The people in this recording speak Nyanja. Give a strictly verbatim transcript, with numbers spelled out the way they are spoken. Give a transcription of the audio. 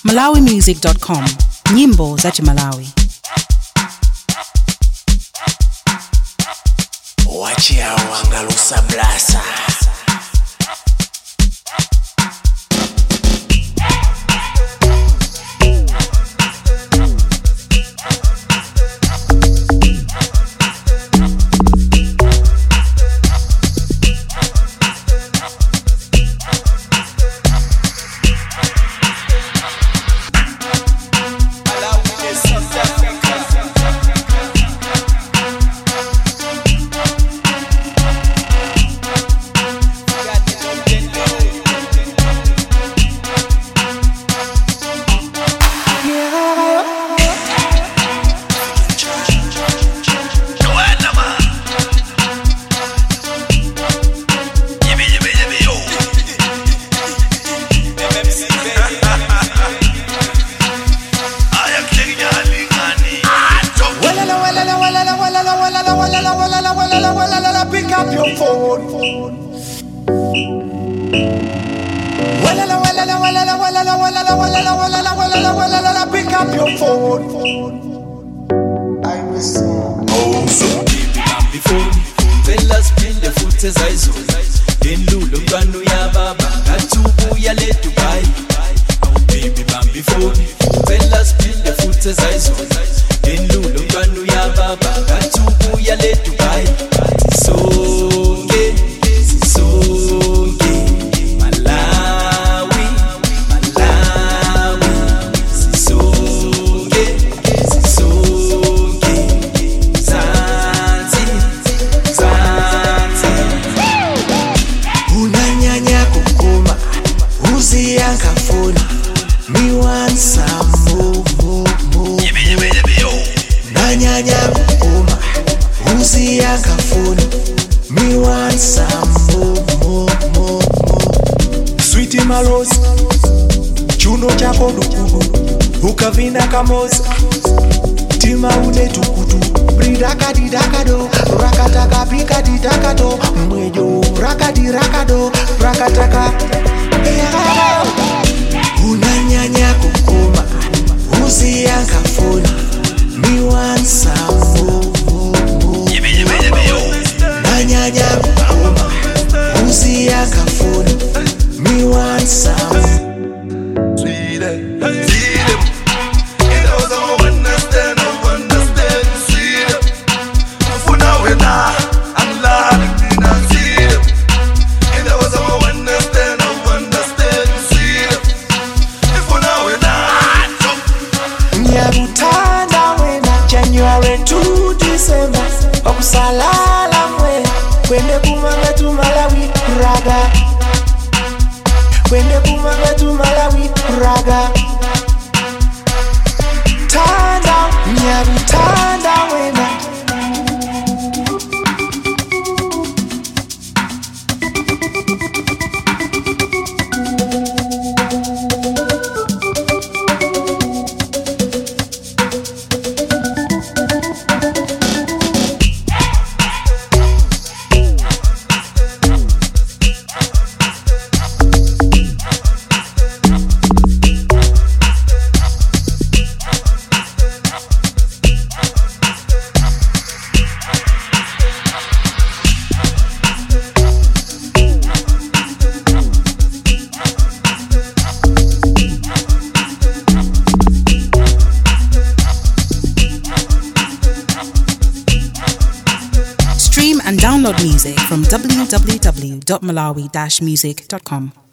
malawi music dot com, nyimbo za Malawi. Wachia wangalusa blasa. Pick up your phone. Pick up your phone. I miss you. Oh, so baby, I'm before. Fellas, build the foot as I saw. In Lulu, Ranu ya baba. Katubu ya le Dubai. Oh, baby, I'm before. Fellas, build the foot as I saw. In Lulu, Ranu ya baba. Katubu ya le Dubai. So phone. Me want some more, more, more. Nanyanya kukoma, uzi yanga phone. Me want some more, more, more, more. Sweetie Maros, chuno chako dukubu, ukavina kamoza, tima ule tukutu. Bridaka di dakado, rakataka pika di dakato, mwejo rakadi rakado, rakataka. Yeah. Unanyanya kukoma, uzi yanga phone. Me want some more, more, more. Nanyanya kukoma, uzi yanga phone. Me want some. Sweet, see them. It was a understand, I understand, see them. For now we're not, I'm lying, I didn't see them. It was a understand, I understand, see them. For now we're not. Nyarutanda wena January to December. Okusalala mwe, kwende kumanga tu Malawi raga. Kwende kumanga tu Malawi raga. Tanda, nyarutanda wena. Stream and download music from w w w dot malawi dash music dot com.